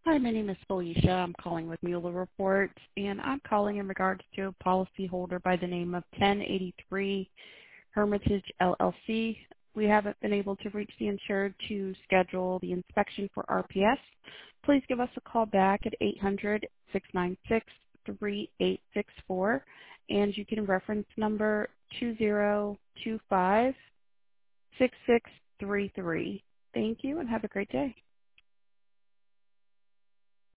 Hi, my name is Felicia. I'm calling with Mueller Reports, and I'm calling in regards to a policyholder by the name of 1083 Hermitage LLC. We haven't been able to reach the insured to schedule the inspection for RPS. Please give us a call back at 800-696-3864, and you can reference number 20256633. Thank you, and have a great day.